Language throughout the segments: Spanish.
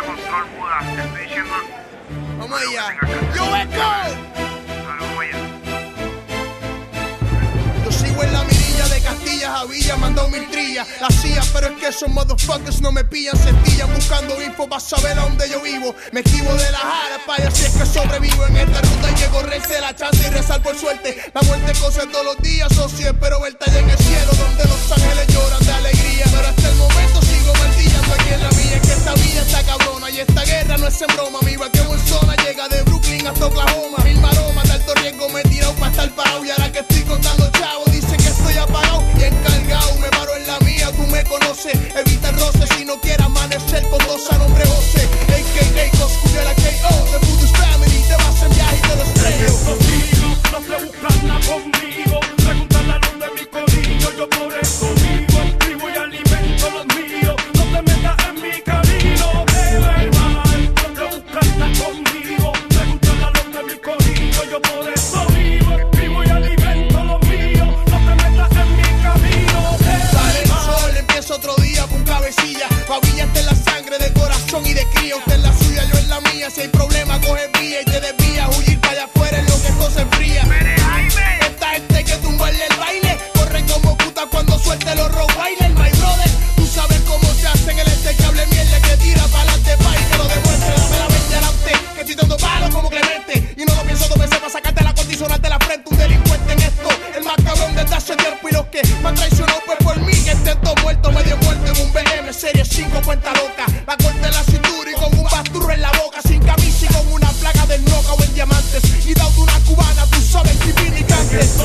control, Buda. Te estoy diciendo. Vamos allá. ¡Yo vengo! Dale, vamos allá. Yo sigo en la mirilla de Castilla a Villa, mandado mil trillas. La CIA, pero es que esos motherfuckers no me pillan. Se estillan buscando info para saber a dónde yo vivo. Me esquivo de la jara para así es que sobrevivo. En esta ruta hay que correrse la chance y rezar por suerte. La muerte cosa todos los días, socio. Espero verte allá en el cielo donde los ángeles lloran de alegría. Pero hasta el momento sigo martillando aquí en la mía. Es que esta vida está cabrona y esta guerra no es en broma. Mi vaqueo en zona llega de Brooklyn hasta Oklahoma. Mil maromas de alto riesgo me he tirado pa' estar pagado. Y ahora que estoy contando chavos dicen que estoy apagado y encargado. Me paro en la mía, tú me conoces. Evita el roce si no quieres amanecer con dos a nombre José. AKA Coscuyuela KO, de Voodoo's Family. Te vas en viaje y te lo estrello. No sé buscarla conmigo, preguntar la luz de mi corillo, yo por eso vivo, vivo y alimento los míos, no te metas en mi camino, de verdad, no sé buscarla conmigo, preguntar la luz de mi corillo, yo por eso vivo, vivo y alimento los míos, no te metas en mi camino, Sale el sol, empieza otro día con cabecilla. Pavilla está en la sangre de corazón y de cría. Usted en la suya, yo en la mía. Si hay problema, coge vía y te desvía. Huir para allá afuera es lo que esto se enfría. Esta gente que tumbarle el baile corre como puta cuando suelte los rottweiler. My brother, tú sabes cómo se hace en el este que hable mierda que tira para adelante pa' y que lo demuestre. Dame la mente adelante, que estoy dando palos como Clemente. Y no lo pienso dos veces para sacarte la condicional de la frente. Un delincuente en esto, el más cabrón desde hace tiempo. Y los que me han traicionado pues por mí, que estén todos muertos. Medio muerto en un BM, serie 5, cuenta loca. La corte en la cintura y con un basturro en la boca. Sin camisa y con una placa del noca o en diamantes. Y dando una cubana, tú sabes, pipín y cantes. no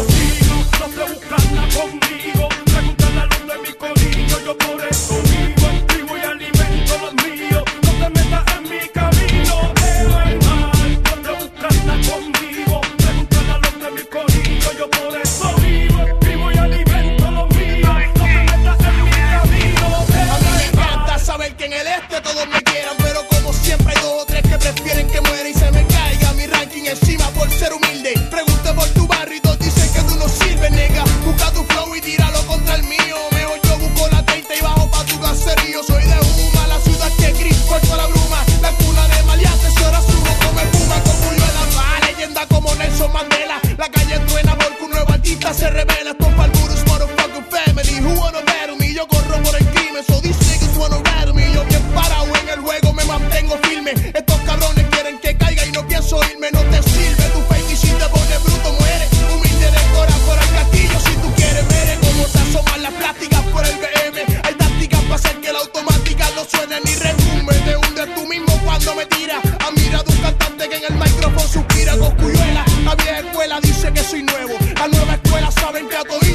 sé buscarla conmigo, preguntar la luz de mi corillo, yo por eso vivo, vivo y alimento los míos, no te metas en mi camino, de verdad, no sé buscarla conmigo, preguntar la luz de mi corillo, yo por eso vivo, vivo y alimento los míos, no te metas en mi camino, de A mí me verdad. encanta saber que en el este todos me quieran, pero como siempre hay dos o tres que prefieren que muera y se me caiga mi ranking encima por ser humilde. Pregunté por tu barrio y todos dicen que tú no sirves, nega. Busca tu flow y tíralo contra el mío. Mejor yo busco la 30 y bajo pa' tu caserío. Soy de Uma, la ciudad que es gris, corto la bruma. La cuna de maleantes y ahora subo como espuma con Cuyuela. Va leyenda como Nelson Mandela. La calle truena porque un nuevo artista se revela. Esto es pa'l Voodoo's motherfucking family. Who wanna battle me? Yo corro por el crimen, so these niggas wanna rattle me. Yo bien parado en el juego, me mantengo firme. Estos cabrones quieren que caiga y no pienso irme. No te sirve tu fake y si te pones bruto muere. Humilde de cora por el castillo si tú quieres. Mere cómo se asoman las plásticas por el BM. Hay tácticas para hacer que la automática no suene ni retumbe. Te hundes tú mismo cuando me tiras. A mira de un cantante que en el micrófono suspira con Cuyuela. La vieja escuela dice que soy nuevo. La nueva escuela saben que a todos